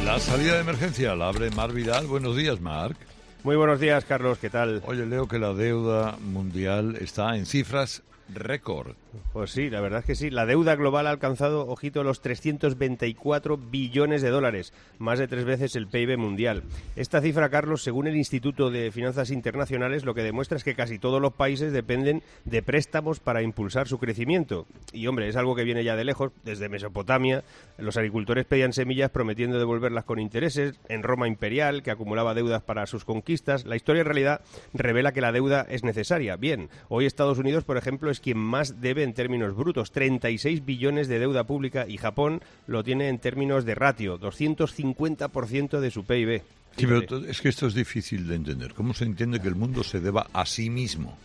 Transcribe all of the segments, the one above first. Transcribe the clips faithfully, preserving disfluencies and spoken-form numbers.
La salida de emergencia la abre Marc Vidal. Buenos días, Marc. Muy buenos días, Carlos. ¿Qué tal? Oye, leo que la deuda mundial está en cifras récord. Pues sí, la verdad es que sí. La deuda global ha alcanzado, ojito, los trescientos veinticuatro billones de dólares, más de tres veces el P I B mundial. Esta cifra, Carlos, según el Instituto de Finanzas Internacionales, lo que demuestra es que casi todos los países dependen de préstamos para impulsar su crecimiento. Y, hombre, es algo que viene ya de lejos. Desde Mesopotamia, los agricultores pedían semillas prometiendo devolverlas con intereses. En Roma imperial, que acumulaba deudas para sus conquistas. La historia, en realidad, revela que la deuda es necesaria. Bien, hoy Estados Unidos, por ejemplo, es quien más debe en términos brutos, treinta y seis billones de deuda pública, y Japón lo tiene en términos de ratio, doscientos cincuenta por ciento de su P I B. Sí, pero es que esto es difícil de entender. ¿Cómo se entiende que el mundo se deba a sí mismo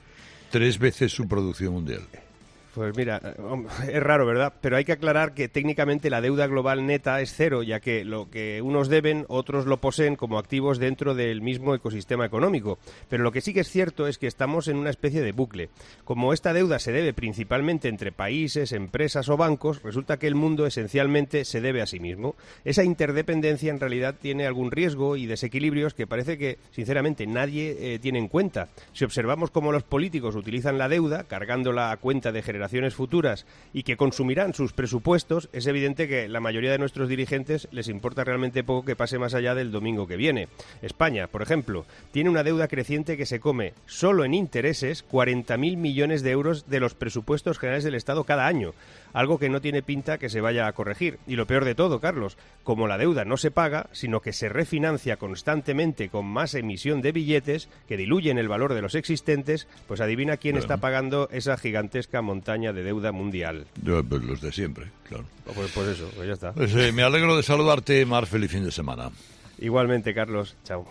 tres veces su producción mundial? Pues mira, es raro, ¿verdad? Pero hay que aclarar que técnicamente la deuda global neta es cero, ya que lo que unos deben, otros lo poseen como activos dentro del mismo ecosistema económico. Pero lo que sí que es cierto es que estamos en una especie de bucle. Como esta deuda se debe principalmente entre países, empresas o bancos, resulta que el mundo esencialmente se debe a sí mismo. Esa interdependencia en realidad tiene algún riesgo y desequilibrios que parece que, sinceramente, nadie eh, tiene en cuenta. Si observamos cómo los políticos utilizan la deuda, cargándola a cuenta de generaciones futuras y que consumirán sus presupuestos, es evidente que la mayoría de nuestros dirigentes les importa realmente poco que pase más allá del domingo que viene. España, por ejemplo, tiene una deuda creciente que se come solo en intereses cuarenta mil millones de euros de los presupuestos generales del Estado cada año, algo que no tiene pinta que se vaya a corregir. Y lo peor de todo, Carlos, como la deuda no se paga, sino que se refinancia constantemente con más emisión de billetes que diluyen el valor de los existentes, pues adivina quién bueno. está pagando esa gigantesca montaña de deuda mundial. Yo, pues los de siempre, claro. Pues, pues eso, pues ya está. Pues, eh, me alegro de saludarte, Mar. Feliz fin de semana. Igualmente, Carlos. Chao.